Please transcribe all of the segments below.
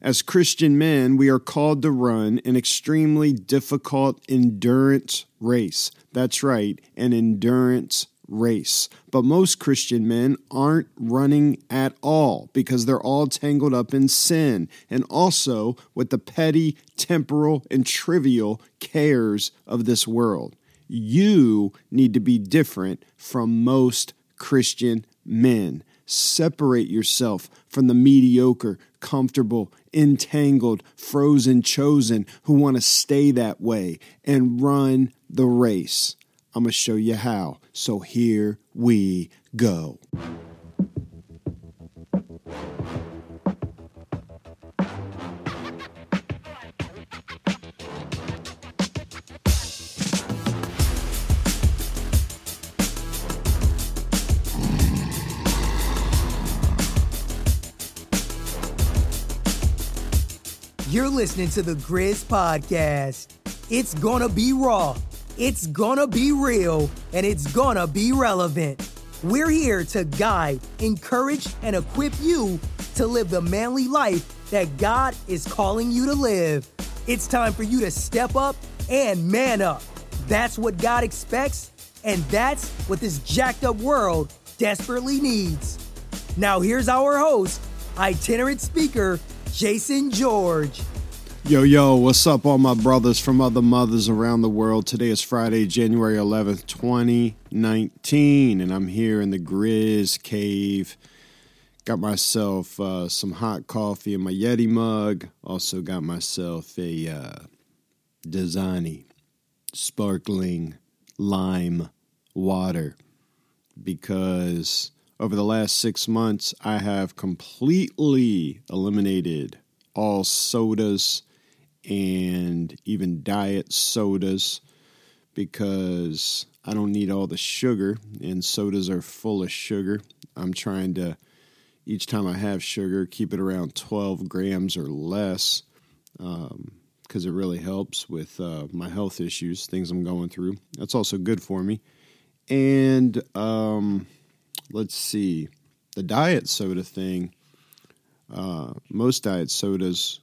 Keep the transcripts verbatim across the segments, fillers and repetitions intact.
As Christian men, we are called to run an extremely difficult endurance race. That's right, an endurance race. But most Christian men aren't running at all because they're all tangled up in sin and also with the petty, temporal, and trivial cares of this world. You need to be different from most Christian men. Separate yourself from the mediocre, comfortable, entangled, frozen, chosen who want to stay that way and run the race. I'm going to show you how. So here we go. You're listening to the Grizz Podcast. It's gonna be raw, it's gonna be real, and it's gonna be relevant. We're here to guide, encourage, and equip you to live the manly life that God is calling you to live. It's time for you to step up and man up. That's what God expects, and that's what this jacked up world desperately needs. Now here's our host, itinerant speaker, Jason George. Yo, yo, what's up, all my brothers from other mothers around the world? Today is Friday, January eleventh, twenty nineteen, and I'm here in the Grizz Cave. Got myself uh, some hot coffee in my Yeti mug. Also got myself a uh, Dasani sparkling lime water because over the last six months, I have completely eliminated all sodas and even diet sodas because I don't need all the sugar, and sodas are full of sugar. I'm trying to, each time I have sugar, keep it around twelve grams or less um, because it really helps with uh, my health issues, things I'm going through. That's also good for me. And um, let's see, the diet soda thing. Uh, most diet sodas,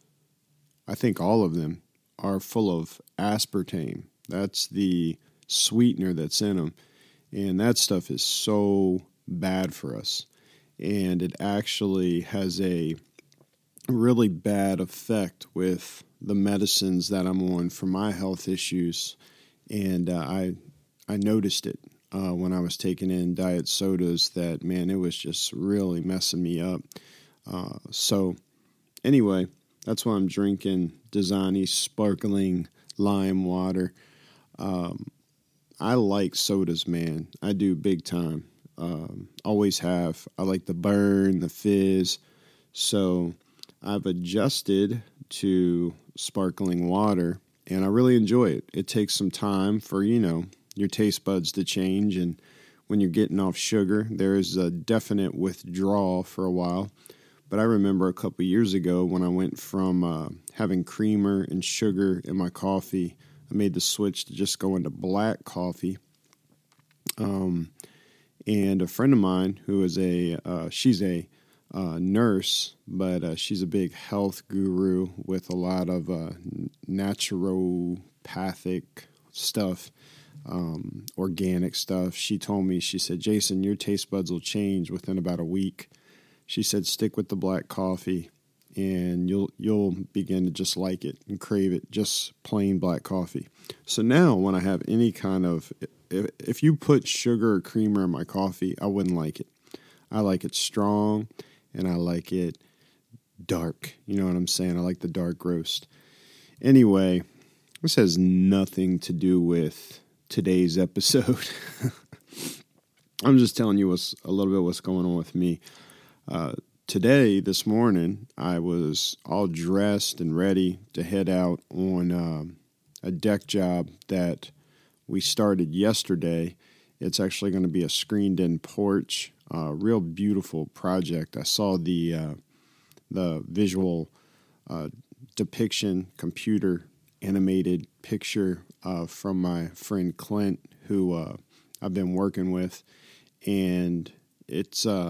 I think all of them, are full of aspartame. That's the sweetener that's in them. And that stuff is so bad for us. And it actually has a really bad effect with the medicines that I'm on for my health issues. And uh, I I noticed it uh, when I was taking in diet sodas that, man, it was just really messing me up. Uh, so anyway, that's why I'm drinking Dasani sparkling lime water. Um, I like sodas, man. I do big time. Um, always have. I like the burn, the fizz. So I've adjusted to sparkling water, and I really enjoy it. It takes some time for, you know, your taste buds to change, and when you're getting off sugar, there is a definite withdrawal for a while. But I remember a couple years ago when I went from uh, having creamer and sugar in my coffee, I made the switch to just go into black coffee. Um, and a friend of mine who is a, uh, she's a uh, nurse, but uh, she's a big health guru with a lot of uh, naturopathic stuff, um, organic stuff. She told me, she said, Jason, your taste buds will change within about a week. She said, stick with the black coffee, and you'll you'll begin to just like it and crave it, just plain black coffee. So now when I have any kind of, if, if you put sugar or creamer in my coffee, I wouldn't like it. I like it strong, and I like it dark. You know what I'm saying? I like the dark roast. Anyway, this has nothing to do with today's episode. I'm just telling you what's a little bit what's going on with me. Uh, today, this morning, I was all dressed and ready to head out on uh, a deck job that we started yesterday. It's actually going to be a screened-in porch, uh, real beautiful project. I saw the uh, the visual uh, depiction, computer animated picture uh, from my friend Clint, who uh, I've been working with, and it's uh,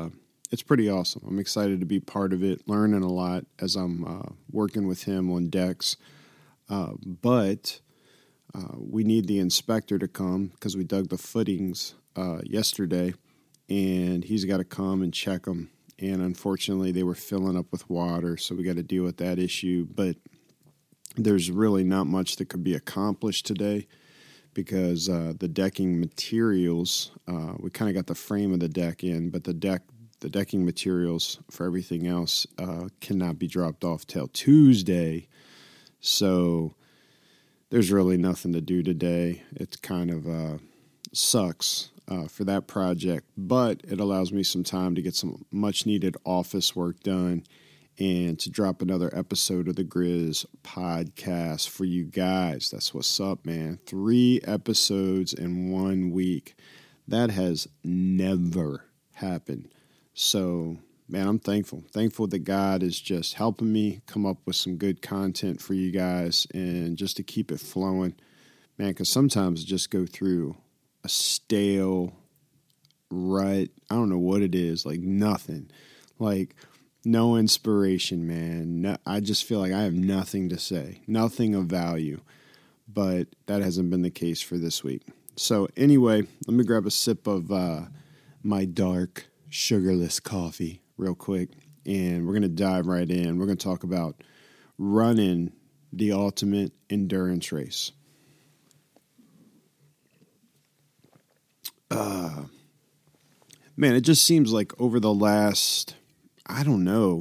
it's pretty awesome. I'm excited to be part of it, learning a lot as I'm uh, working with him on decks. Uh, but uh, we need the inspector to come because we dug the footings uh, yesterday, and he's got to come and check them. And unfortunately, they were filling up with water, so we got to deal with that issue. But there's really not much that could be accomplished today because uh, the decking materials, uh, we kind of got the frame of the deck in, but the deck, the decking materials for everything else uh, cannot be dropped off till Tuesday. So there's really nothing to do today. It kind of uh, sucks uh, for that project, but it allows me some time to get some much-needed office work done and to drop another episode of the Grizz podcast for you guys. That's what's up, man. Three episodes in one week. That has never happened. So, man, I'm thankful. Thankful that God is just helping me come up with some good content for you guys and just to keep it flowing. Man, because sometimes I just go through a stale rut. I don't know what it is. Like nothing. Like no inspiration, man. No, I just feel like I have nothing to say. Nothing of value. But that hasn't been the case for this week. So anyway, let me grab a sip of uh, my dark, sugarless coffee real quick, and we're going to dive right in. We're going to talk about running the ultimate endurance race. Uh, man, it just seems like over the last, I don't know,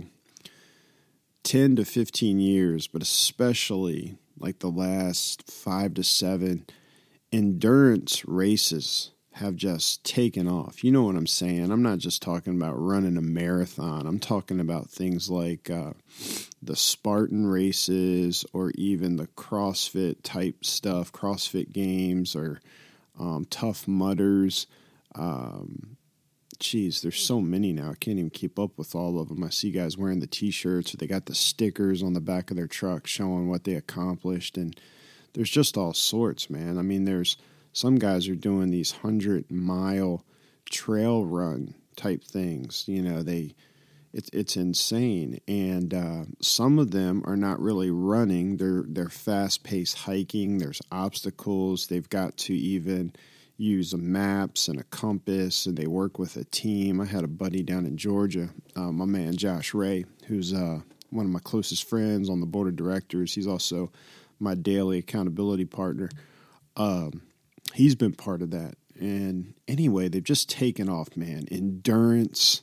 ten to fifteen years, but especially like the last five to seven, endurance races have just taken off. You know what I'm saying? I'm not just talking about running a marathon. I'm talking about things like uh, the Spartan races or even the CrossFit type stuff, CrossFit games or um, Tough Mudders. Um, geez, there's so many now. I can't even keep up with all of them. I see guys wearing the T-shirts or they got the stickers on the back of their truck showing what they accomplished. And there's just all sorts, man. I mean, there's some guys are doing these hundred-mile trail run type things. You know, they it's it's insane. And uh, some of them are not really running. They're they're fast-paced hiking. There's obstacles. They've got to even use maps and a compass, and they work with a team. I had a buddy down in Georgia, uh, my man Josh Ray, who's uh, one of my closest friends on the board of directors. He's also my daily accountability partner. Um, he's been part of that. And anyway, they've just taken off, man. Endurance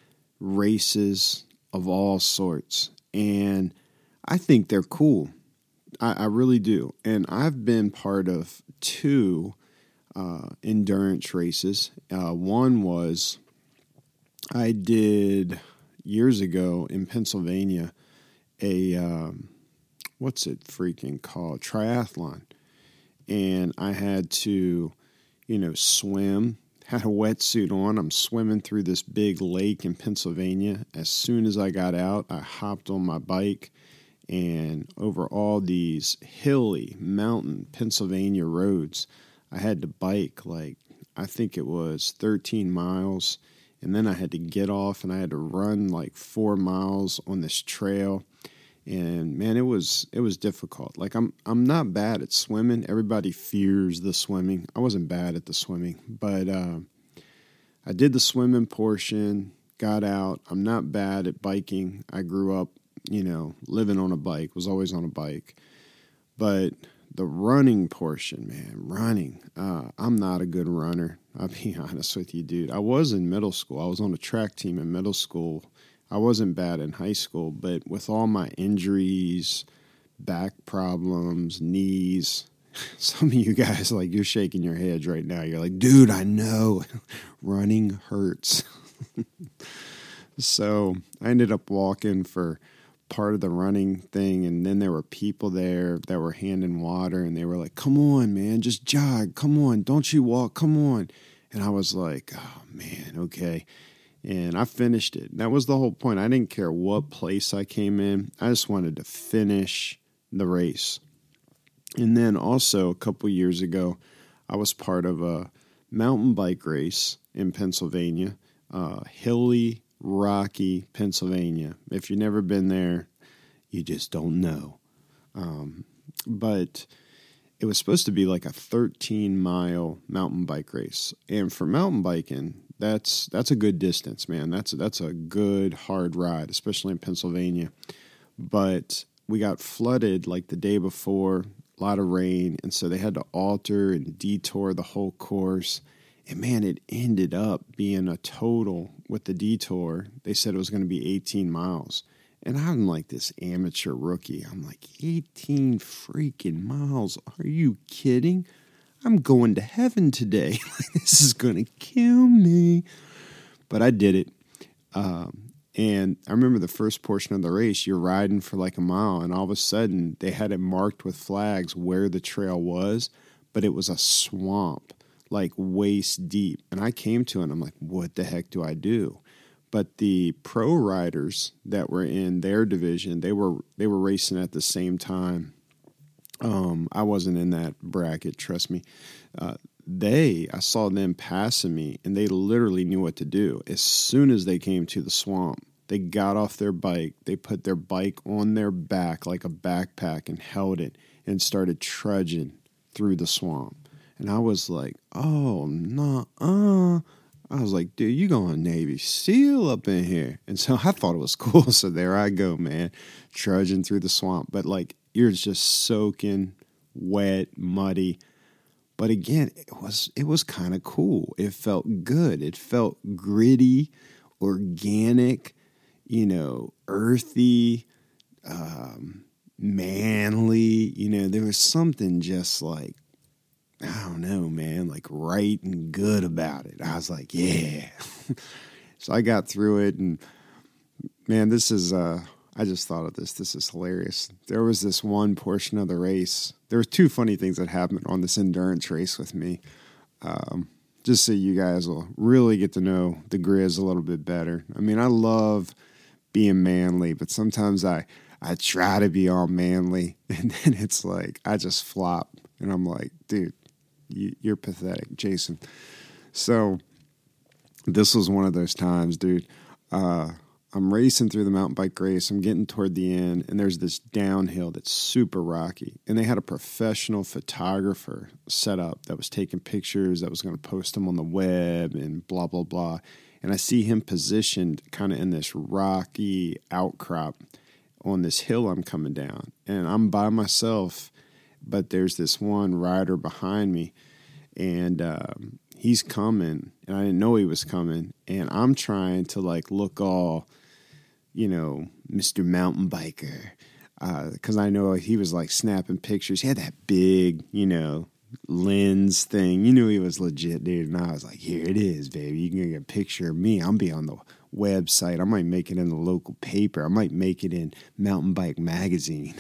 races of all sorts. And I think they're cool. I, I really do. And I've been part of two uh, endurance races. Uh, one was I did years ago in Pennsylvania a, um, what's it freaking called? Triathlon. And I had to, you know, swim, had a wetsuit on. I'm swimming through this big lake in Pennsylvania. As soon as I got out, I hopped on my bike and over all these hilly mountain Pennsylvania roads, I had to bike like, I think it was thirteen miles. And then I had to get off and I had to run like four miles on this trail. And man, it was it was difficult. Like I'm I'm not bad at swimming. Everybody fears the swimming. I wasn't bad at the swimming, but uh, I did the swimming portion. Got out. I'm not bad at biking. I grew up, you know, living on a bike. Was always on a bike, but the running portion, man, running. Uh, I'm not a good runner. I'll be honest with you, dude. I was in middle school. I was on a track team in middle school. I wasn't bad in high school, but with all my injuries, back problems, knees, some of you guys, like, you're shaking your heads right now. You're like, dude, I know. Running hurts. So I ended up walking for part of the running thing, and then there were people there that were handing water, and they were like, come on, man, just jog. Come on, don't you walk. Come on. And I was like, oh, man, okay. And I finished it. That was the whole point. I didn't care what place I came in. I just wanted to finish the race. And then also a couple years ago, I was part of a mountain bike race in Pennsylvania, uh, hilly Rocky, Pennsylvania. If you've never been there, you just don't know. Um, but it was supposed to be like a thirteen-mile mountain bike race. And for mountain biking, that's that's a good distance, man. That's, that's a good, hard ride, especially in Pennsylvania. But we got flooded like the day before, a lot of rain, and so they had to alter and detour the whole course. And man, it ended up being a total with the detour. They said it was going to be eighteen miles. And I'm like this amateur rookie. I'm like, eighteen freaking miles? Are you kidding? I'm going to heaven today. This is going to kill me. But I did it. Um, and I remember the first portion of the race, you're riding for like a mile, and all of a sudden they had it marked with flags where the trail was, but it was a swamp, like waist deep. And I came to it, and I'm like, what the heck do I do? But the pro riders that were in their division, they were they were racing at the same time. Um, I wasn't in that bracket, trust me. Uh, they, I saw them passing me, and they literally knew what to do. As soon as they came to the swamp, they got off their bike, they put their bike on their back like a backpack and held it and started trudging through the swamp. And I was like, oh, no, uh. I was like, dude, you going Navy SEAL up in here. And so I thought it was cool. So there I go, man, trudging through the swamp. But like, you're just soaking, wet, muddy. But again, it was it was kind of cool. It felt good. It felt gritty, organic, you know, earthy, um, manly. You know, there was something just like, I don't know, man, like right and good about it. I was like, yeah. So I got through it, and man, this is, uh, I just thought of this. This is hilarious. There was this one portion of the race. There were two funny things that happened on this endurance race with me. Um, just so you guys will really get to know the Grizz a little bit better. I mean, I love being manly, but sometimes I, I try to be all manly, and then it's like, I just flop, and I'm like, dude, you're pathetic, Jason. So this was one of those times, dude. Uh, I'm racing through the mountain bike race. I'm getting toward the end, and there's this downhill that's super rocky. And they had a professional photographer set up that was taking pictures, that was going to post them on the web and blah, blah, blah. And I see him positioned kind of in this rocky outcrop on this hill I'm coming down. And I'm by myself, but there's this one rider behind me, and um, he's coming, and I didn't know he was coming, and I'm trying to, like, look all, you know, Mister Mountain Biker, because uh, I know he was, like, snapping pictures. He had that big, you know, lens thing. You knew he was legit, dude, and I was like, here it is, baby. You can get a picture of me. I'm be on the website. I might make it in the local paper. I might make it in Mountain Bike Magazine.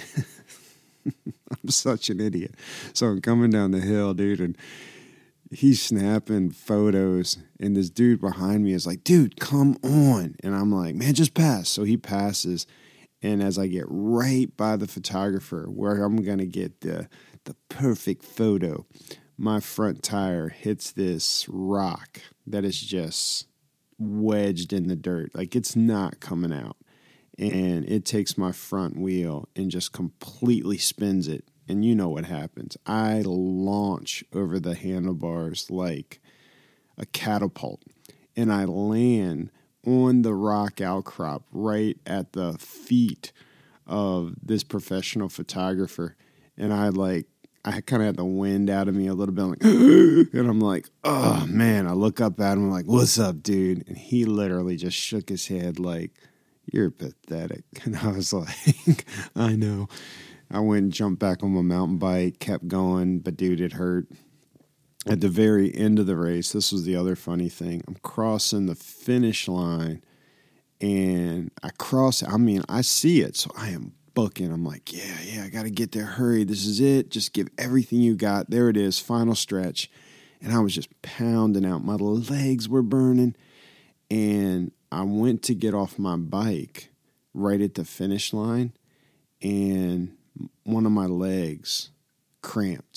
I'm such an idiot. So I'm coming down the hill, dude, and he's snapping photos, and this dude behind me is like, dude, come on. And I'm like, man, just pass. So he passes, and as I get right by the photographer where I'm going to get the, the perfect photo, my front tire hits this rock that is just wedged in the dirt. Like, it's not coming out. And it takes my front wheel and just completely spins it. And you know what happens. I launch over the handlebars like a catapult. And I land on the rock outcrop right at the feet of this professional photographer. And I like, I kind of had the wind out of me a little bit. I'm like, and I'm like, oh, man. I look up at him. I'm like, what's up, dude? And he literally just shook his head like, you're pathetic. And I was like, I know. I went and jumped back on my mountain bike, kept going, but dude, it hurt. At the very end of the race, this was the other funny thing. I'm crossing the finish line, and I cross, I mean, I see it, so I am booking. I'm like, yeah, yeah, I got to get there. Hurry. This is it. Just give everything you got. There it is, final stretch. And I was just pounding out. My legs were burning, and I went to get off my bike right at the finish line, and one of my legs cramped,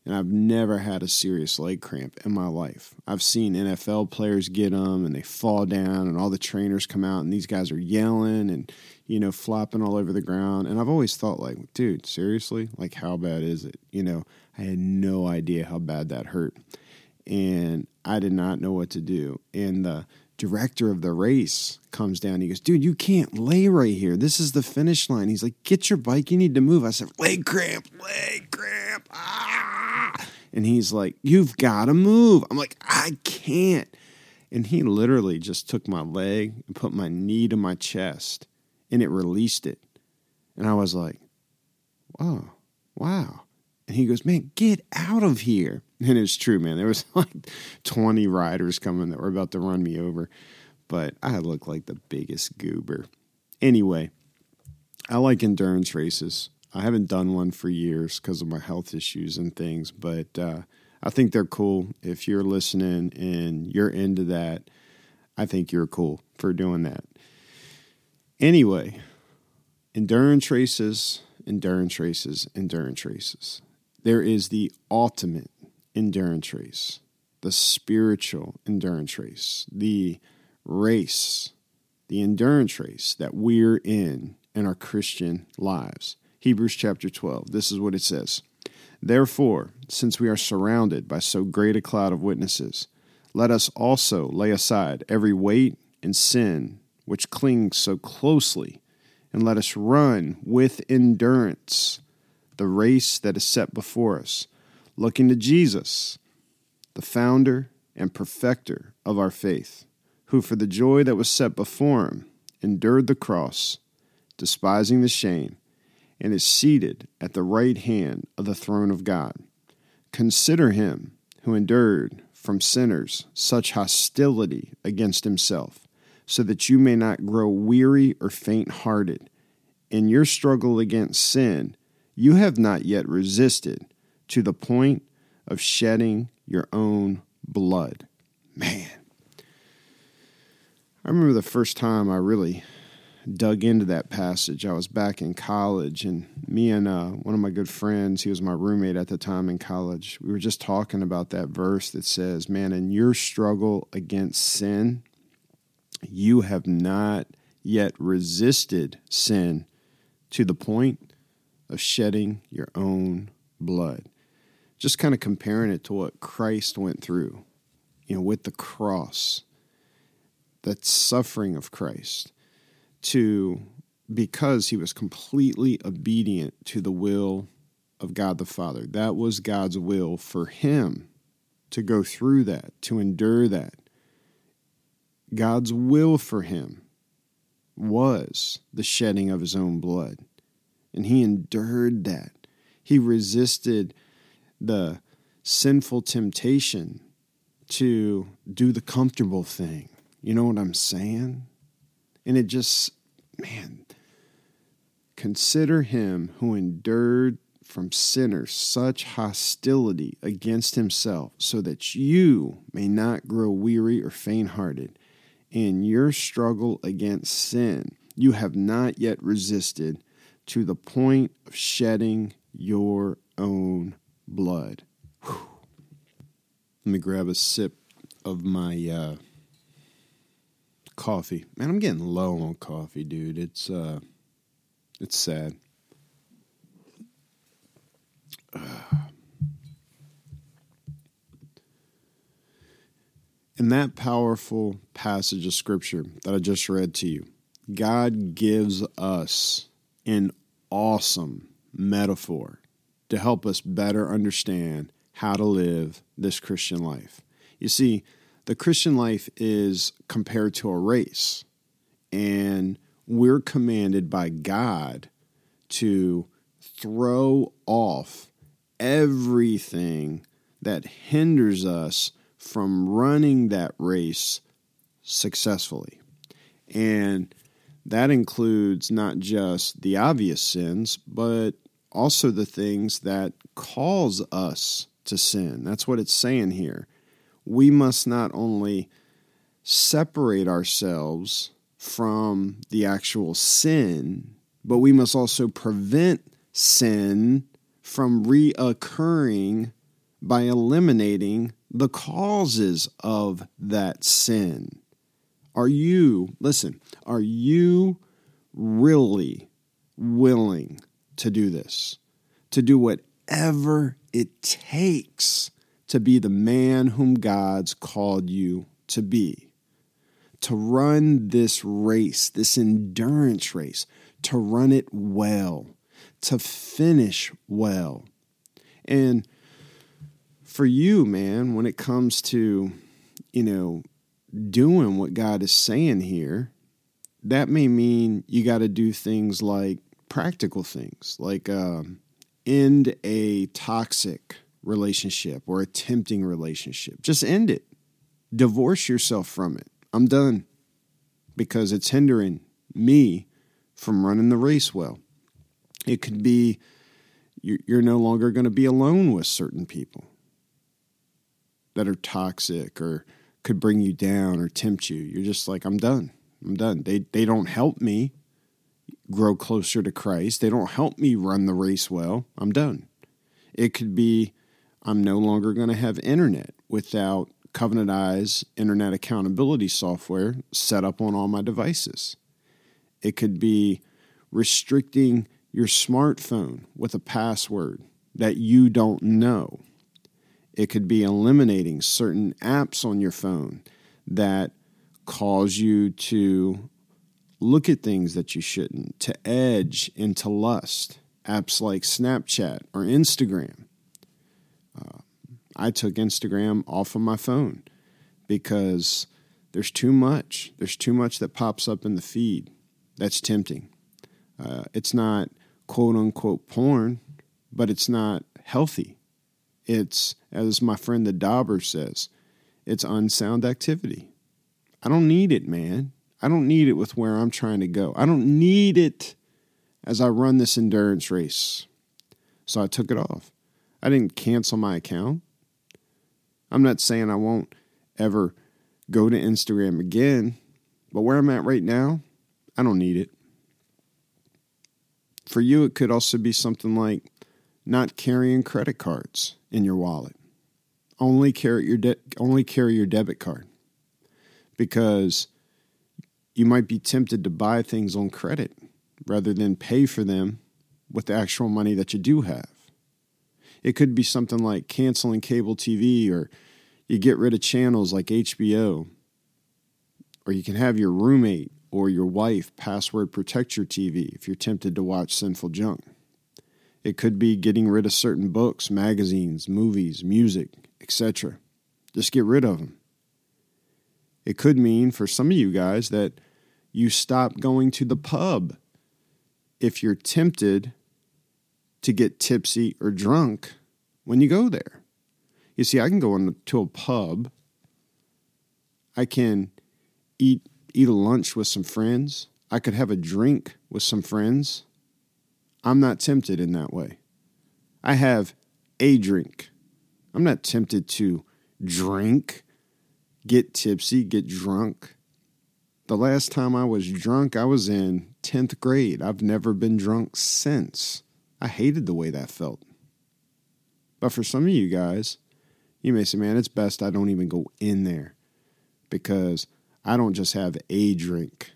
And I've never had a serious leg cramp in my life. I've seen N F L players get them and they fall down and all the trainers come out and these guys are yelling and, you know, flopping all over the ground. And I've always thought like, dude, seriously? Like, how bad is it? You know, I had no idea how bad that hurt. And I did not know what to do. And the director of the race comes down. He goes, dude, you can't lay right here. This is the finish line. He's like, get your bike. You need to move. I said, leg cramp, leg cramp. Ah. And he's like, you've got to move. I'm like, I can't. And he literally just took my leg and put my knee to my chest and it released it. And I was like, wow, wow. And he goes, man, get out of here. And it's true, man. There was like twenty riders coming that were about to run me over. But I looked like the biggest goober. Anyway, I like endurance races. I haven't done one for years because of my health issues and things. But uh, I think they're cool. If you're listening and you're into that, I think you're cool for doing that. Anyway, endurance races, endurance races, endurance races. There is the ultimate endurance race, the spiritual endurance race, the race, the endurance race that we're in in our Christian lives. Hebrews chapter twelve, this is what it says. Therefore, since we are surrounded by so great a cloud of witnesses, let us also lay aside every weight and sin which clings so closely, and let us run with endurance the race that is set before us, looking to Jesus, the founder and perfecter of our faith, who for the joy that was set before him endured the cross, despising the shame, and is seated at the right hand of the throne of God. Consider him who endured from sinners such hostility against himself, so that you may not grow weary or faint-hearted. In your struggle against sin, you have not yet resisted to the point of shedding your own blood. Man, I remember the first time I really dug into that passage. I was back in college, and me and uh, one of my good friends, he was my roommate at the time in college, we were just talking about that verse that says, man, in your struggle against sin, you have not yet resisted sin to the point of shedding your own blood. Just kind of comparing it to what Christ went through, you know, with the cross, that suffering of Christ, to because he was completely obedient to the will of God the Father. That was God's will for him to go through that, to endure that. God's will for him was the shedding of his own blood. And he endured that. He resisted the sinful temptation to do the comfortable thing. You know what I'm saying? And it just, man, consider him who endured from sinners such hostility against himself, so that you may not grow weary or faint-hearted. In your struggle against sin, you have not yet resisted to the point of shedding your own blood. Whew. Let me grab a sip of my uh, coffee. Man, I'm getting low on coffee, dude. It's uh, it's sad. Uh. In that powerful passage of Scripture that I just read to you, God gives us an awesome metaphor to help us better understand how to live this Christian life. You see, the Christian life is compared to a race, and we're commanded by God to throw off everything that hinders us from running that race successfully. And that includes not just the obvious sins, but also the things that cause us to sin. That's what it's saying here. We must not only separate ourselves from the actual sin, but we must also prevent sin from reoccurring by eliminating the causes of that sin. Are you, listen, are you really willing to do this? To do whatever it takes to be the man whom God's called you to be? To run this race, this endurance race, to run it well, to finish well. And for you, man, when it comes to, you know, doing what God is saying here, that may mean you got to do things like practical things, like um, end a toxic relationship or a tempting relationship. Just end it. Divorce yourself from it. I'm done, because it's hindering me from running the race well. It could be you're no longer going to be alone with certain people that are toxic or could bring you down or tempt you. You're just like, I'm done. I'm done. They they don't help me grow closer to Christ. They don't help me run the race well. I'm done. It could be I'm no longer going to have internet without Covenant Eyes internet accountability software set up on all my devices. It could be restricting your smartphone with a password that you don't know. It could be eliminating certain apps on your phone that cause you to look at things that you shouldn't, to edge into lust. Apps like Snapchat or Instagram. Uh, I took Instagram off of my phone because there's too much. There's too much that pops up in the feed that's tempting. Uh, it's not quote-unquote porn, but it's not healthy. It's, as my friend the Dauber says, it's unsound activity. I don't need it, man. I don't need it with where I'm trying to go. I don't need it as I run this endurance race. So I took it off. I didn't cancel my account. I'm not saying I won't ever go to Instagram again, but where I'm at right now, I don't need it. For you, it could also be something like not carrying credit cards in your wallet. Only carry your de- only carry your debit card, because you might be tempted to buy things on credit rather than pay for them with the actual money that you do have. It could be something like canceling cable T V, or you get rid of channels like H B O, or you can have your roommate or your wife password protect your T V if you're tempted to watch sinful junk. It could be getting rid of certain books, magazines, movies, music, et cetera. Just get rid of them. It could mean for some of you guys that you stop going to the pub if you're tempted to get tipsy or drunk when you go there. You see, I can go into a pub. I can eat eat a lunch with some friends. I could have a drink with some friends. I'm not tempted in that way. I have a drink. I'm not tempted to drink, get tipsy, get drunk. The last time I was drunk, I was in tenth grade. I've never been drunk since. I hated the way that felt. But for some of you guys, you may say, man, it's best I don't even go in there, because I don't just have a drink.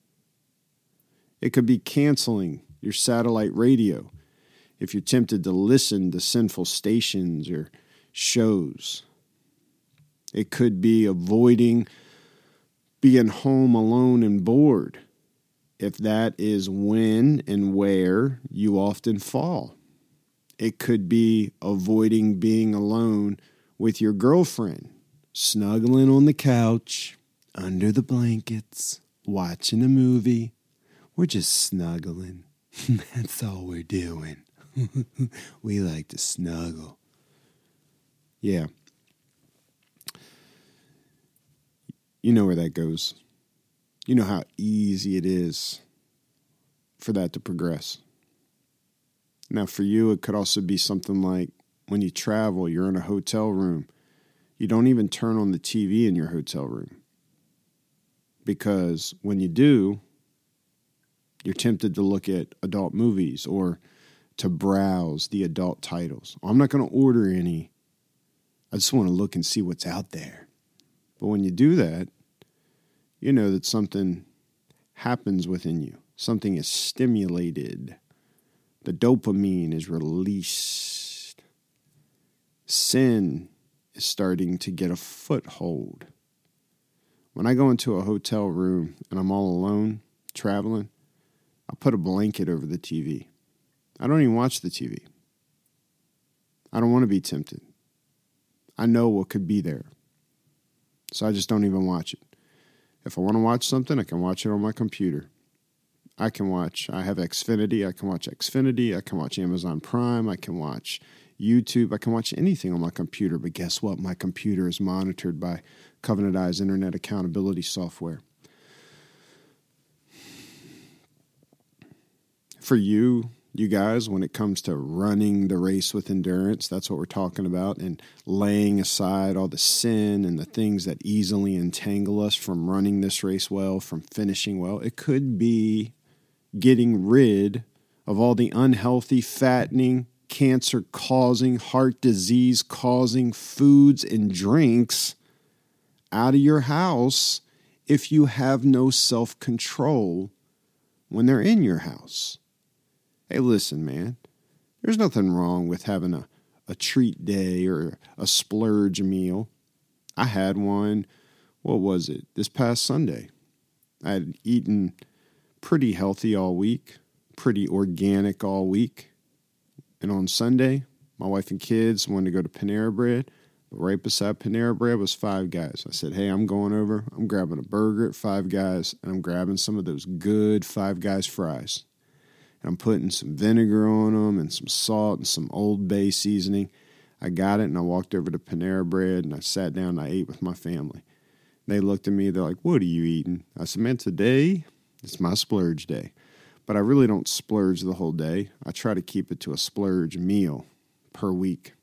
It could be canceling your satellite radio if you're tempted to listen to sinful stations or shows. It could be avoiding being home alone and bored, if that is when and where you often fall. It could be avoiding being alone with your girlfriend, snuggling on the couch, under the blankets, watching a movie. We're just snuggling. That's all we're doing. We like to snuggle. Yeah. You know where that goes. You know how easy it is for that to progress. Now, for you, it could also be something like when you travel, you're in a hotel room. You don't even turn on the T V in your hotel room, because when you do, you're tempted to look at adult movies or to browse the adult titles. I'm not going to order any I just want to look and see what's out there. But when you do that, you know that something happens within you. Something is stimulated. The dopamine is released. Sin is starting to get a foothold. When I go into a hotel room and I'm all alone, traveling, I put a blanket over the T V. I don't even watch the T V. I don't want to be tempted. I know what could be there. So I just don't even watch it. If I want to watch something, I can watch it on my computer. I can watch, I have Xfinity, I can watch Xfinity, I can watch Amazon Prime, I can watch YouTube, I can watch anything on my computer. But guess what? My computer is monitored by Covenant Eyes Internet Accountability Software. For you, you guys, when it comes to running the race with endurance, that's what we're talking about, and laying aside all the sin and the things that easily entangle us from running this race well, from finishing well. It could be getting rid of all the unhealthy, fattening, cancer-causing, heart disease-causing foods and drinks out of your house if you have no self-control when they're in your house. Hey, listen, man, there's nothing wrong with having a, a treat day or a splurge meal. I had one, what was it, this past Sunday. I had eaten pretty healthy all week, pretty organic all week. And on Sunday, my wife and kids wanted to go to Panera Bread. But right beside Panera Bread was Five Guys. I said, hey, I'm going over. I'm grabbing a burger at Five Guys, and I'm grabbing some of those good Five Guys fries. And I'm putting some vinegar on them and some salt and some Old Bay seasoning. I got it, and I walked over to Panera Bread, and I sat down and I ate with my family. They looked at me. They're like, what are you eating? I said, man, today it's my splurge day. But I really don't splurge the whole day. I try to keep it to a splurge meal per week.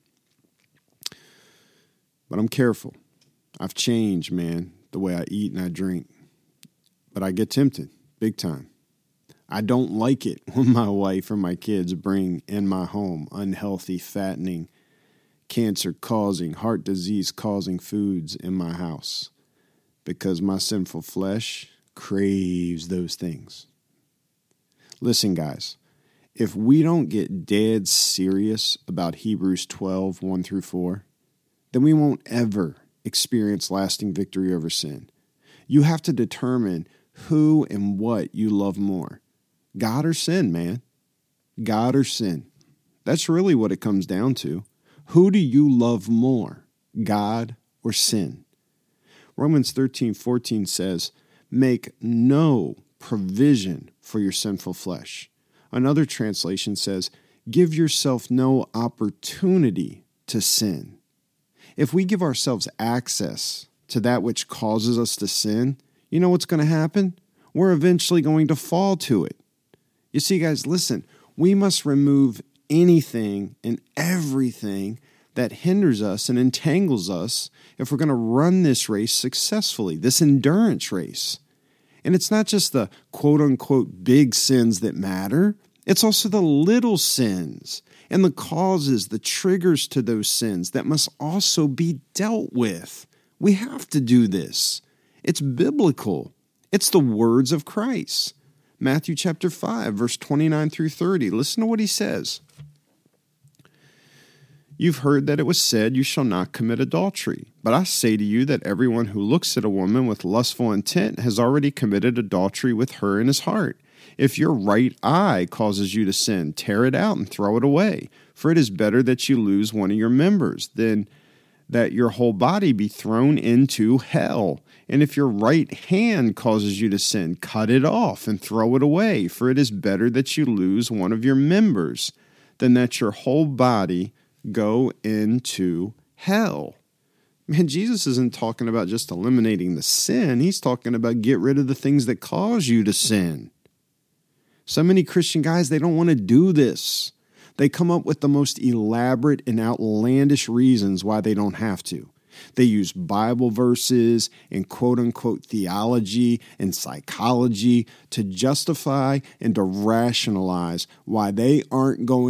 But I'm careful. I've changed, man, the way I eat and I drink. But I get tempted big time. I don't like it when my wife or my kids bring in my home unhealthy, fattening, cancer-causing, heart disease-causing foods in my house, because my sinful flesh craves those things. Listen, guys, if we don't get dead serious about Hebrews twelve, one through four, then we won't ever experience lasting victory over sin. You have to determine who and what you love more. God or sin, man. God or sin. That's really what it comes down to. Who do you love more, God or sin? Romans thirteen fourteen says, make no provision for your sinful flesh. Another translation says, give yourself no opportunity to sin. If we give ourselves access to that which causes us to sin, you know what's going to happen? We're eventually going to fall to it. You see, guys, listen, we must remove anything and everything that hinders us and entangles us if we're going to run this race successfully, this endurance race. And it's not just the quote-unquote big sins that matter. It's also the little sins and the causes, the triggers to those sins that must also be dealt with. We have to do this. It's biblical. It's the words of Christ. Matthew chapter five, verse twenty-nine through thirty. Listen to what he says. You've heard that it was said, you shall not commit adultery. But I say to you that everyone who looks at a woman with lustful intent has already committed adultery with her in his heart. If your right eye causes you to sin, tear it out and throw it away. For it is better that you lose one of your members than that your whole body be thrown into hell. And if your right hand causes you to sin, cut it off and throw it away. For it is better that you lose one of your members than that your whole body go into hell. Man, Jesus isn't talking about just eliminating the sin. He's talking about get rid of the things that cause you to sin. So many Christian guys, they don't want to do this. They come up with the most elaborate and outlandish reasons why they don't have to. They use Bible verses and quote-unquote theology and psychology to justify and to rationalize why they aren't going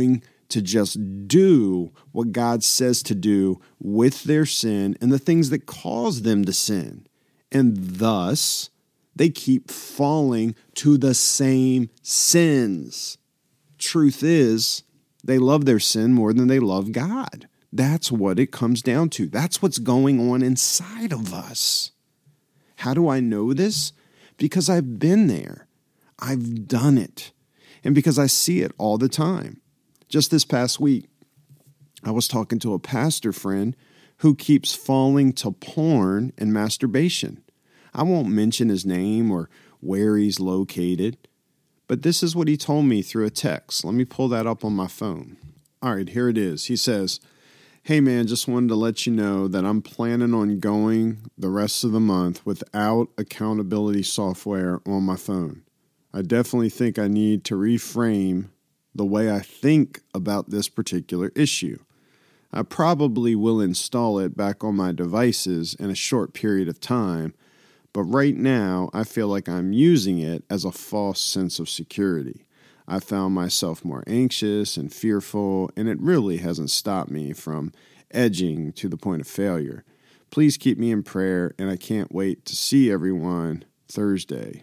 to just do what God says to do with their sin and the things that cause them to sin. And thus, they keep falling to the same sins. Truth is, they love their sin more than they love God. That's what it comes down to. That's what's going on inside of us. How do I know this? Because I've been there. I've done it. And because I see it all the time. Just this past week, I was talking to a pastor friend who keeps falling to porn and masturbation. I won't mention his name or where he's located, but this is what he told me through a text. Let me pull that up on my phone. All right, here it is. He says, "Hey man, just wanted to let you know that I'm planning on going the rest of the month without accountability software on my phone. I definitely think I need to reframe the way I think about this particular issue. I probably will install it back on my devices in a short period of time, but right now I feel like I'm using it as a false sense of security. I found myself more anxious and fearful, and it really hasn't stopped me from edging to the point of failure. Please keep me in prayer, and I can't wait to see everyone Thursday."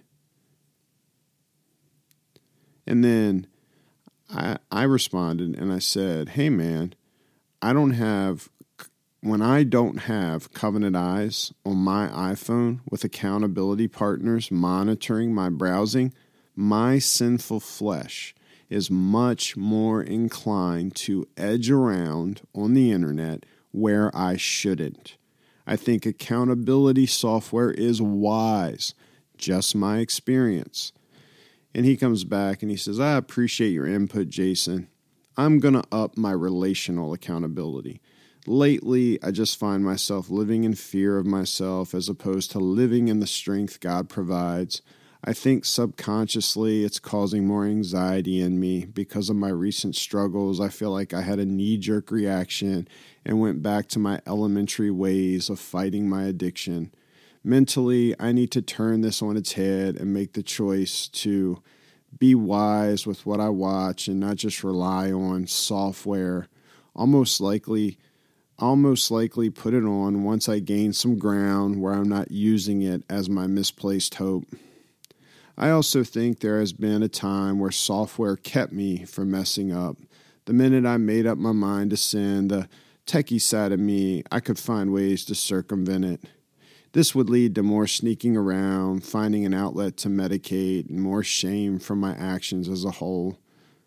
And then I, I responded and I said, "Hey man, I don't have, when I don't have Covenant Eyes on my iPhone with accountability partners monitoring my browsing, my sinful flesh is much more inclined to edge around on the internet where I shouldn't. I think accountability software is wise, just my experience." And he comes back and he says, "I appreciate your input, Jason. I'm going to up my relational accountability. Lately, I just find myself living in fear of myself as opposed to living in the strength God provides. I think subconsciously it's causing more anxiety in me because of my recent struggles. I feel like I had a knee-jerk reaction and went back to my elementary ways of fighting my addiction. Mentally, I need to turn this on its head and make the choice to be wise with what I watch and not just rely on software. Almost likely, almost likely put it on once I gain some ground where I'm not using it as my misplaced hope. I also think there has been a time where software kept me from messing up. The minute I made up my mind to sin, the techie side of me, I could find ways to circumvent it. This would lead to more sneaking around, finding an outlet to medicate, and more shame from my actions as a whole."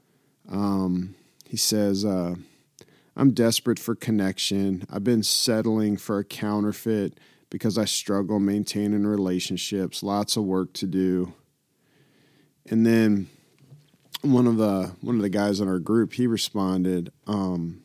Um, he says, uh, "I'm desperate for connection. I've been settling for a counterfeit because I struggle maintaining relationships. Lots of work to do." And then one of the one of the guys in our group, he responded. Um,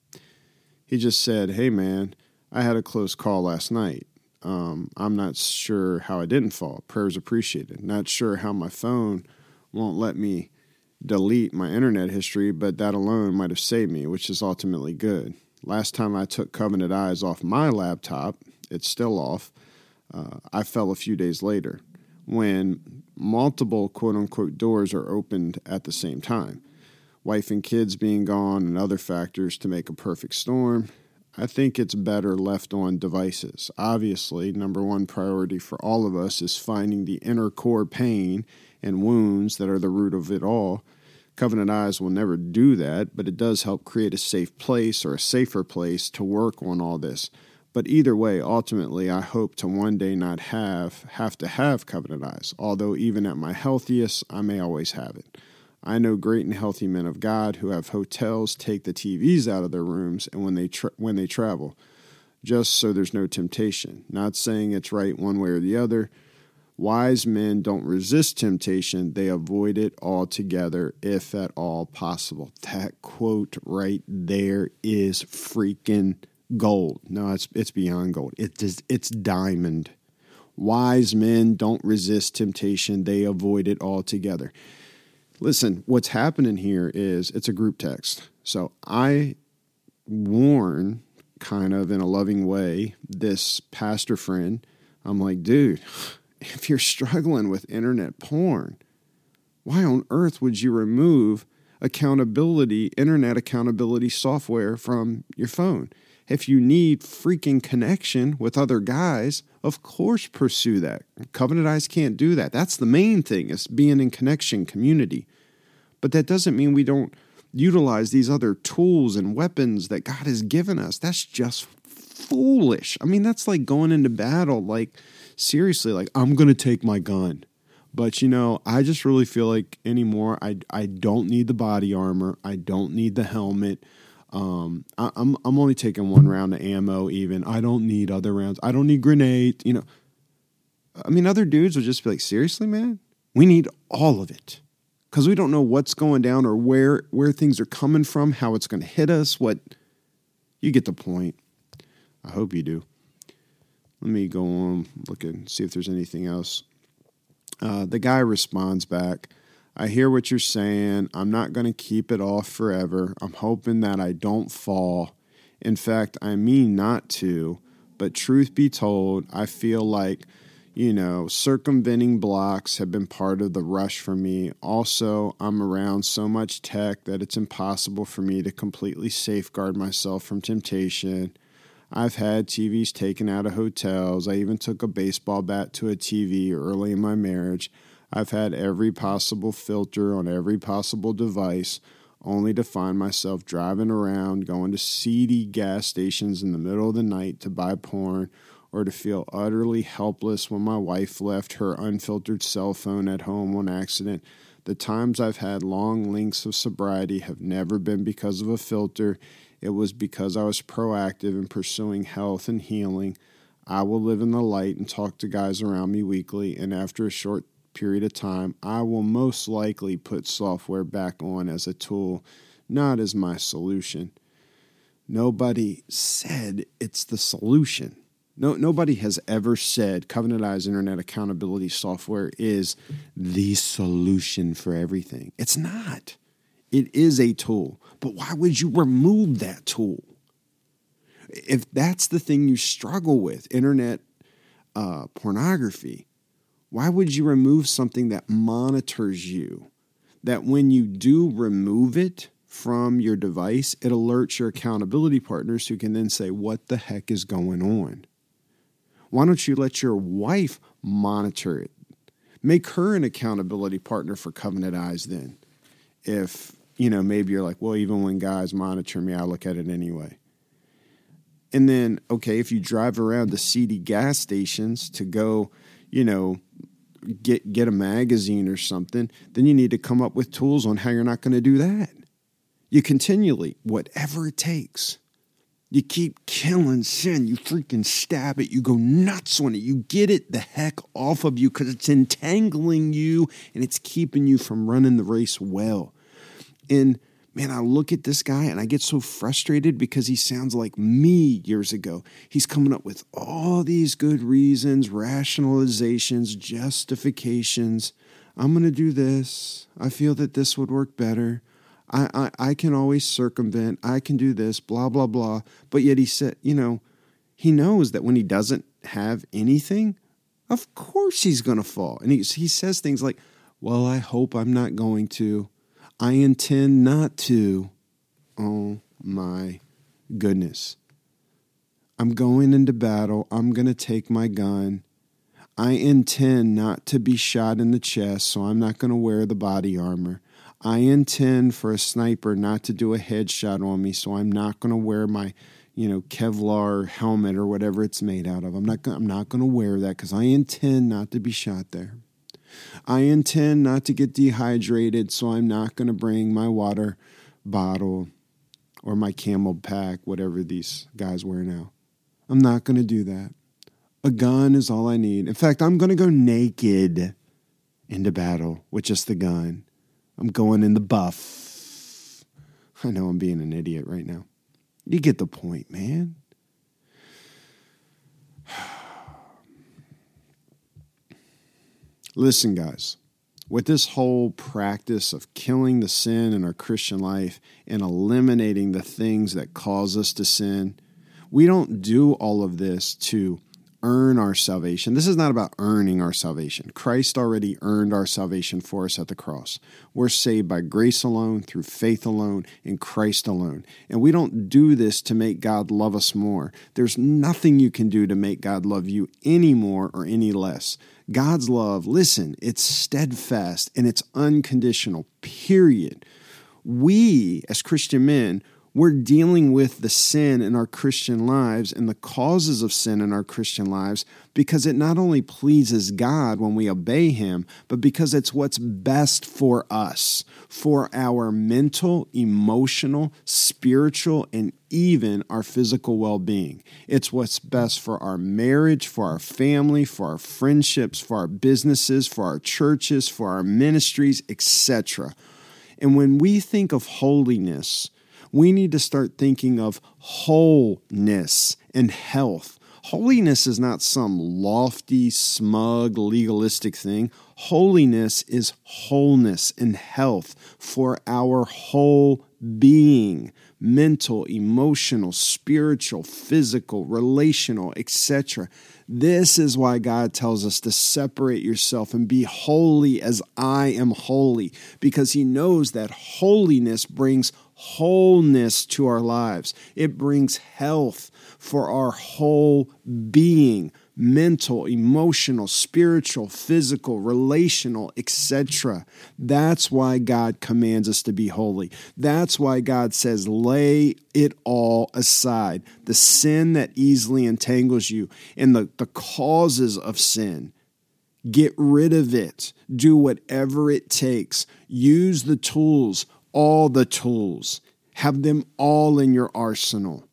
he just said, "Hey man, I had a close call last night. Um, I'm not sure how I didn't fall. Prayers appreciated. Not sure how my phone won't let me delete my internet history, but that alone might have saved me, which is ultimately good. Last time I took Covenant Eyes off my laptop, it's still off, uh, I fell a few days later when multiple quote-unquote doors are opened at the same time. Wife and kids being gone and other factors to make a perfect storm. I think it's better left on devices. Obviously, number one priority for all of us is finding the inner core pain and wounds that are the root of it all. Covenant Eyes will never do that, but it does help create a safe place or a safer place to work on all this. But either way, ultimately, I hope to one day not have have to have Covenant Eyes, although even at my healthiest, I may always have it. I know great and healthy men of God who have hotels take the T Vs out of their rooms and when they tra- when they travel, just so there's no temptation. Not saying it's right one way or the other. Wise men don't resist temptation. They avoid it altogether, if at all possible." That quote right there is freaking gold. No, it's it's beyond gold. It is, it's diamond. Wise men don't resist temptation. They avoid it altogether. Listen, what's happening here is it's a group text. So I warn, kind of in a loving way, this pastor friend. I'm like, dude, if you're struggling with internet porn, why on earth would you remove accountability, internet accountability software from your phone. If you need freaking connection with other guys, of course pursue that. Covenant Eyes can't do that. That's the main thing, is being in connection, community. But that doesn't mean we don't utilize these other tools and weapons that God has given us. That's just foolish. I mean, that's like going into battle, like, seriously, like, I'm going to take my gun. But, you know, I just really feel like anymore, I, I don't need the body armor. I don't need the helmet. Um, I, I'm I'm only taking one round of ammo even. I don't need other rounds. I don't need grenade. You know, I mean, other dudes would just be like, seriously, man? We need all of it. Because we don't know what's going down or where, where things are coming from, how it's going to hit us, what... You get the point. I hope you do. Let me go on, look and see if there's anything else. Uh, the guy responds back, I hear what you're saying. I'm not going to keep it off forever. I'm hoping that I don't fall. In fact, I mean not to. But truth be told, I feel like, you know, circumventing blocks have been part of the rush for me. Also, I'm around so much tech that it's impossible for me to completely safeguard myself from temptation. I've had T Vs taken out of hotels. I even took a baseball bat to a T V early in my marriage. I've had every possible filter on every possible device, only to find myself driving around, going to seedy gas stations in the middle of the night to buy porn, or to feel utterly helpless when my wife left her unfiltered cell phone at home on accident. The times I've had long lengths of sobriety have never been because of a filter. It was because I was proactive in pursuing health and healing. I will live in the light and talk to guys around me weekly, and after a short period of time, I will most likely put software back on as a tool, not as my solution. Nobody said it's the solution. No, nobody has ever said Covenant Eyes Internet Accountability Software is the solution for everything. It's not. It is a tool. But why would you remove that tool? If that's the thing you struggle with, internet uh, pornography, why would you remove something that monitors you? That when you do remove it from your device, it alerts your accountability partners who can then say, what the heck is going on? Why don't you let your wife monitor it? Make her an accountability partner for Covenant Eyes then. If, you know, maybe you're like, well, even when guys monitor me, I look at it anyway. And then, okay, if you drive around the seedy gas stations to go, you know, get get a magazine or something, then you need to come up with tools on how you're not going to do that. You continually, whatever it takes, you keep killing sin. You freaking stab it. You go nuts on it. You get it the heck off of you because it's entangling you and it's keeping you from running the race well. And man, I look at this guy and I get so frustrated because he sounds like me years ago. He's coming up with all these good reasons, rationalizations, justifications. I'm going to do this. I feel that this would work better. I, I, I can always circumvent. I can do this, blah, blah, blah. But yet he said, you know, he knows that when he doesn't have anything, of course he's going to fall. And he, he says things like, well, I hope I'm not going to. I intend not to. Oh, my goodness. I'm going into battle. I'm going to take my gun. I intend not to be shot in the chest, so I'm not going to wear the body armor. I intend for a sniper not to do a headshot on me, so I'm not going to wear my, you know, Kevlar helmet or whatever it's made out of. I'm not, I'm not going to wear that because I intend not to be shot there. I intend not to get dehydrated, so I'm not going to bring my water bottle or my Camel pack, whatever these guys wear now. I'm not going to do that. A gun is all I need. In fact, I'm going to go naked into battle with just the gun. I'm going in the buff. I know I'm being an idiot right now. You get the point, man. Listen, guys, with this whole practice of killing the sin in our Christian life and eliminating the things that cause us to sin, we don't do all of this to earn our salvation. This is not about earning our salvation. Christ already earned our salvation for us at the cross. We're saved by grace alone, through faith alone, in Christ alone. And we don't do this to make God love us more. There's nothing you can do to make God love you any more or any less. God's love, listen, it's steadfast and it's unconditional, period. We, as Christian men, we're dealing with the sin in our Christian lives and the causes of sin in our Christian lives because it not only pleases God when we obey Him, but because it's what's best for us, for our mental, emotional, spiritual, and even our physical well-being. It's what's best for our marriage, for our family, for our friendships, for our businesses, for our churches, for our ministries, et cetera. And when we think of holiness, we need to start thinking of wholeness and health. Holiness is not some lofty, smug, legalistic thing. Holiness is wholeness and health for our whole being, mental, emotional, spiritual, physical, relational, et cetera. This is why God tells us to separate yourself and be holy as I am holy, because He knows that holiness brings wholeness to our lives. It brings health for our whole being, mental, emotional, spiritual, physical, relational, et cetera. That's why God commands us to be holy. That's why God says, lay it all aside. The sin that easily entangles you and the, the causes of sin. Get rid of it. Do whatever it takes. Use the tools, all the tools. Have them all in your arsenal.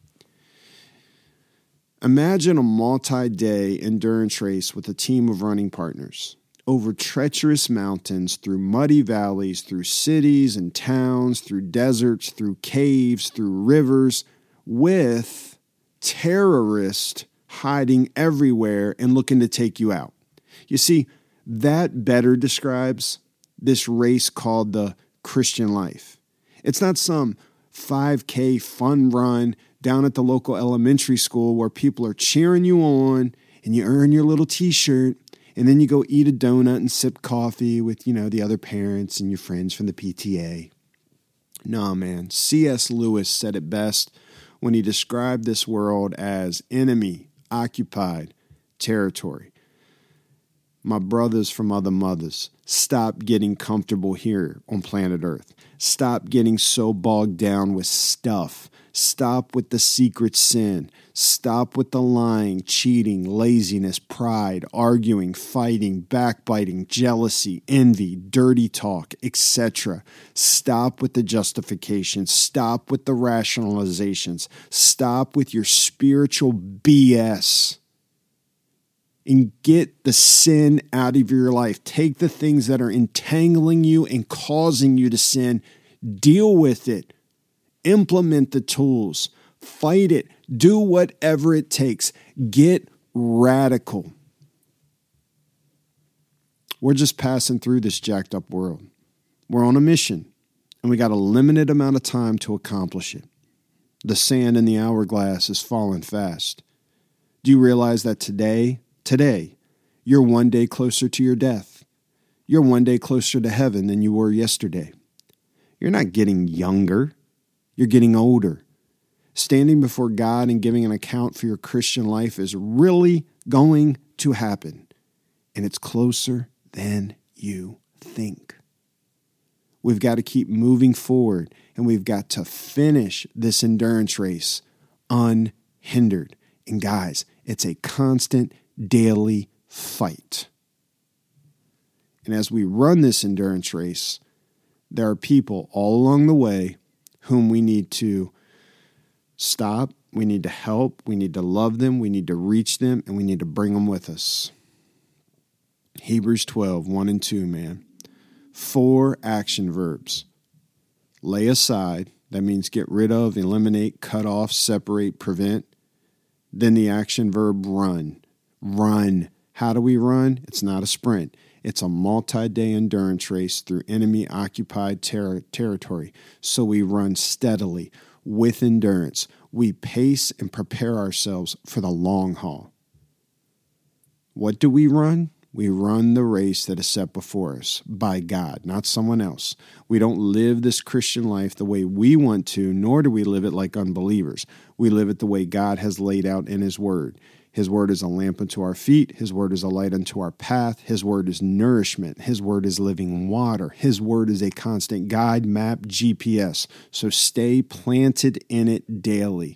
Imagine a multi-day endurance race with a team of running partners over treacherous mountains, through muddy valleys, through cities and towns, through deserts, through caves, through rivers, with terrorists hiding everywhere and looking to take you out. You see, that better describes this race called the Christian life. It's not some five K fun run down at the local elementary school where people are cheering you on and you earn your little t-shirt and then you go eat a donut and sip coffee with, you know, the other parents and your friends from the P T A. Nah, man. C S Lewis said it best when he described this world as enemy-occupied territory. My brothers from other mothers, stop getting comfortable here on planet Earth. Stop getting so bogged down with stuff. Stop with the secret sin. Stop with the lying, cheating, laziness, pride, arguing, fighting, backbiting, jealousy, envy, dirty talk, et cetera. Stop with the justifications. Stop with the rationalizations. Stop with your spiritual B S. And get the sin out of your life. Take the things that are entangling you and causing you to sin. Deal with it. Implement the tools. Fight it. Do whatever it takes. Get radical. We're just passing through this jacked up world. We're on a mission, and we got a limited amount of time to accomplish it. The sand in the hourglass is falling fast. Do you realize that today, today, you're one day closer to your death? You're one day closer to heaven than you were yesterday. You're not getting younger. You're getting older. Standing before God and giving an account for your Christian life is really going to happen. And it's closer than you think. We've got to keep moving forward, and we've got to finish this endurance race unhindered. And guys, it's a constant daily fight. And as we run this endurance race, there are people all along the way whom we need to stop, we need to help, we need to love them, we need to reach them, and we need to bring them with us. Hebrews twelve, one and two, man. Four action verbs. Lay aside, that means get rid of, eliminate, cut off, separate, prevent. Then the action verb run. Run. How do we run? It's not a sprint. It's a multi-day endurance race through enemy-occupied ter- territory. So we run steadily with endurance. We pace and prepare ourselves for the long haul. What do we run? We run the race that is set before us by God, not someone else. We don't live this Christian life the way we want to, nor do we live it like unbelievers. We live it the way God has laid out in His Word. His Word is a lamp unto our feet. His Word is a light unto our path. His Word is nourishment. His Word is living water. His Word is a constant guide, map, G P S. So stay planted in it daily.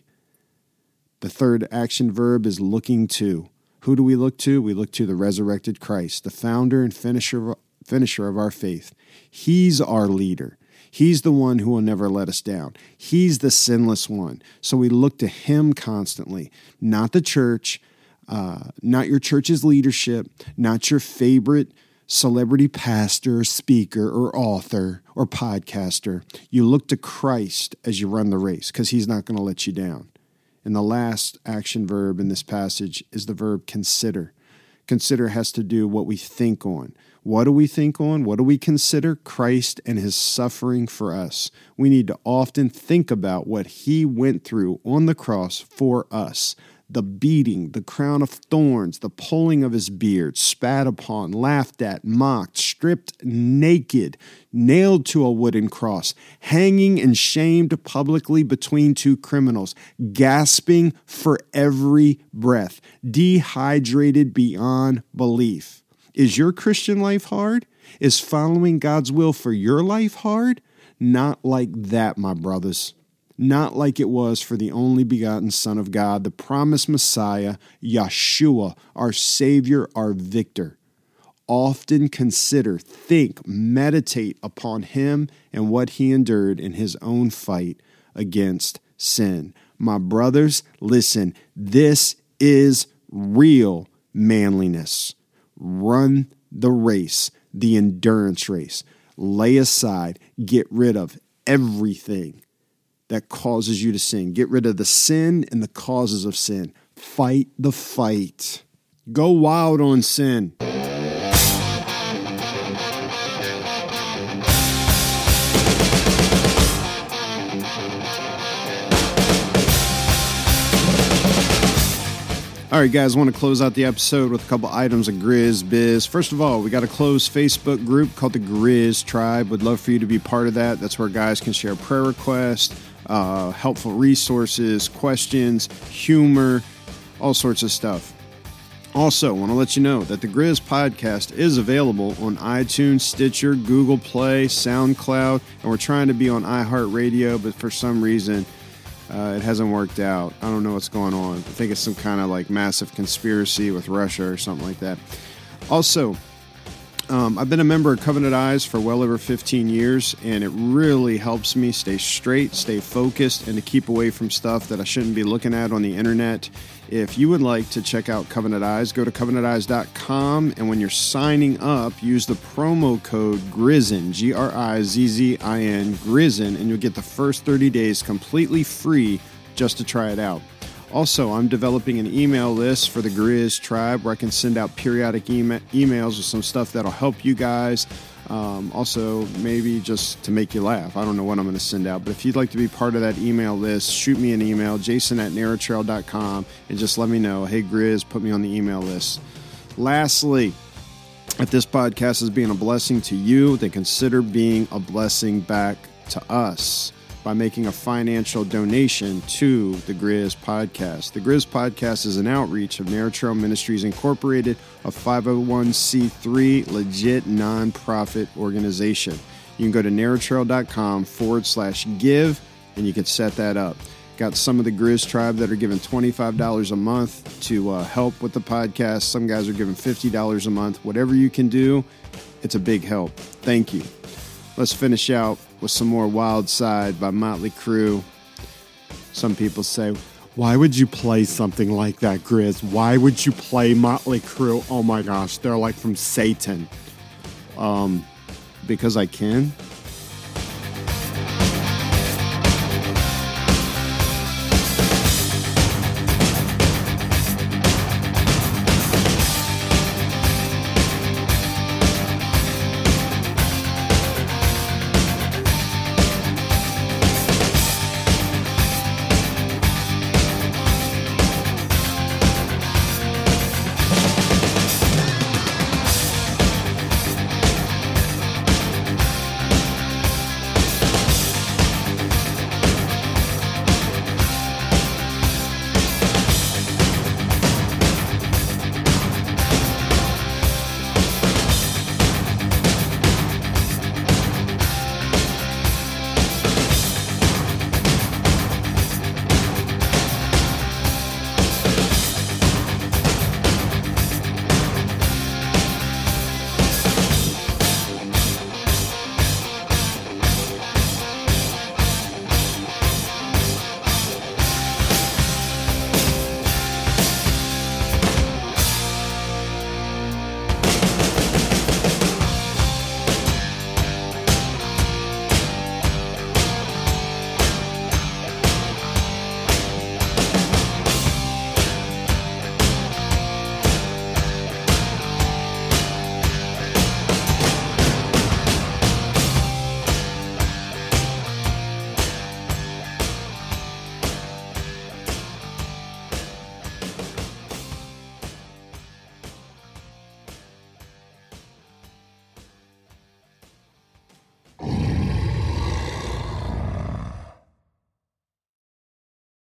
The third action verb is looking to. Who do we look to? We look to the resurrected Christ, the founder and finisher of, finisher of our faith. He's our leader. He's the one who will never let us down. He's the sinless one. So we look to Him constantly, not the church, uh, not your church's leadership, not your favorite celebrity pastor, speaker, or author, or podcaster. You look to Christ as you run the race because He's not going to let you down. And the last action verb in this passage is the verb consider. Consider has to do what we think on. What do we think on? What do we consider? Christ and His suffering for us. We need to often think about what He went through on the cross for us. The beating, the crown of thorns, the pulling of His beard, spat upon, laughed at, mocked, stripped naked, nailed to a wooden cross, hanging and shamed publicly between two criminals, gasping for every breath, dehydrated beyond belief. Is your Christian life hard? Is following God's will for your life hard? Not like that, my brothers. Not like it was for the only begotten Son of God, the promised Messiah, Yeshua, our Savior, our victor. Often consider, think, meditate upon Him and what He endured in His own fight against sin. My brothers, listen, this is real manliness. Run the race, the endurance race. Lay aside, get rid of everything that causes you to sin. Get rid of the sin and the causes of sin. Fight the fight. Go wild on sin. All right, guys, I want to close out the episode with a couple items of Grizz Biz. First of all, we got a closed Facebook group called the Grizz Tribe. Would love for you to be part of that. That's where guys can share prayer requests, uh, helpful resources, questions, humor, all sorts of stuff. Also, I want to let you know that the Grizz Podcast is available on iTunes, Stitcher, Google Play, SoundCloud, and we're trying to be on iHeartRadio, but for some reason, Uh, it hasn't worked out. I don't know what's going on. I think it's some kind of like massive conspiracy with Russia or something like that. Also, um, I've been a member of Covenant Eyes for well over fifteen years, and it really helps me stay straight, stay focused, and to keep away from stuff that I shouldn't be looking at on the internet. If you would like to check out Covenant Eyes, go to covenant eyes dot com, and when you're signing up, use the promo code GRIZZIN, G R I Z Z I N, GRIZZIN, and you'll get the first thirty days completely free just to try it out. Also, I'm developing an email list for the Grizz Tribe where I can send out periodic ema- emails with some stuff that'll help you guys. Um, also, maybe just to make you laugh. I don't know what I'm going to send out, but if you'd like to be part of that email list, shoot me an email, jason at narrow trail dot com, and just let me know, hey, Grizz, put me on the email list. Lastly, if this podcast is being a blessing to you, then consider being a blessing back to us by making a financial donation to the Grizz Podcast. The Grizz Podcast is an outreach of Narrow Trail Ministries Incorporated, a five oh one c three legit nonprofit organization. You can go to narrow trail dot com forward slash give, and you can set that up. Got some of the Grizz Tribe that are giving twenty-five dollars a month to uh, help with the podcast. Some guys are giving fifty dollars a month. Whatever you can do, it's a big help. Thank you. Let's finish out with some more Wild Side by Motley Crue. Some people say, why would you play something like that, Grizz? Why would you play Motley Crue? Oh my gosh, they're like from Satan. Um, because I can.